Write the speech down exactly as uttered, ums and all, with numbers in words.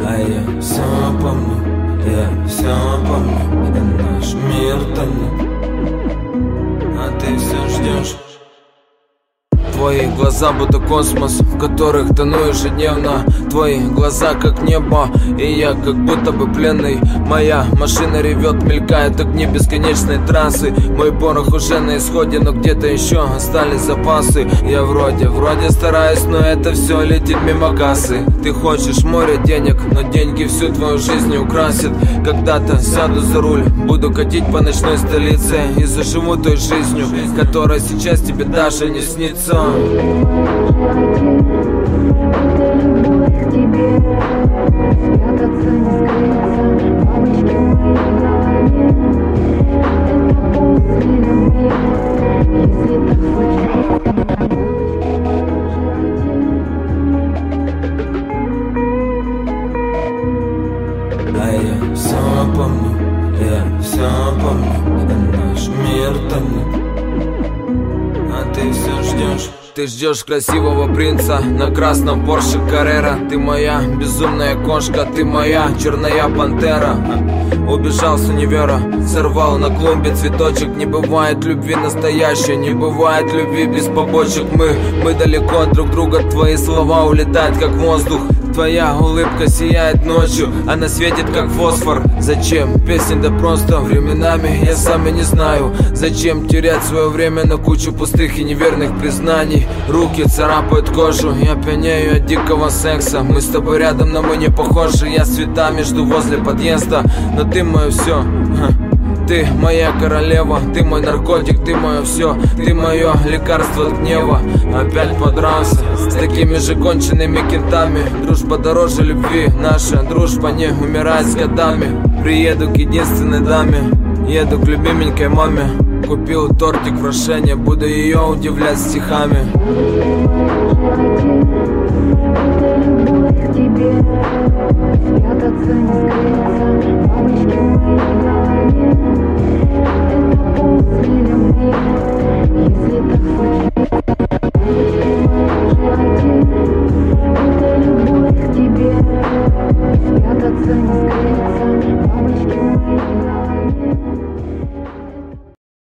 А я все помню, я все помню, и наш мир тонет, а ты все ждешь. Твои глаза будто космос, в которых тону ежедневно. Твои глаза как небо, и я как будто бы пленный. Моя машина ревет, мелькают огни бесконечной трассы. Мой порох уже на исходе, но где-то еще остались запасы. Я вроде, вроде стараюсь, но это все летит мимо кассы. Ты хочешь море денег, но деньги всю твою жизнь украсят. Когда-то сяду за руль, буду катить по ночной столице и заживу той жизнью, которая сейчас тебе даже не снится. А я все помню, я все помню, и наш мир тонет, а ты все ждешь. Ты ждешь красивого принца на красном Порше Каррера. Ты моя безумная кошка, ты моя черная пантера. Убежал с универа, сорвал на клумбе цветочек. Не бывает любви настоящей, не бывает любви без побочек. Мы, мы далеко от друг друга, твои слова улетают как воздух. Твоя улыбка сияет ночью, она светит как фосфор. Зачем песни, да просто временами я сам и не знаю. Зачем терять свое время на кучу пустых и неверных признаний. Руки царапают кожу, я пьянею от дикого секса. Мы с тобой рядом, но мы не похожи. Я с цветами жду возле подъезда, но ты мое все. Ты моя королева, ты мой наркотик, ты мое все. Ты мое лекарство от гнева. Опять подрался с такими же конченными кентами. Дружба дороже любви, наша дружба не умирает с годами. Приеду к единственной даме, еду к любименькой маме. Купил тортик в Рошене, буду ее удивлять стихами.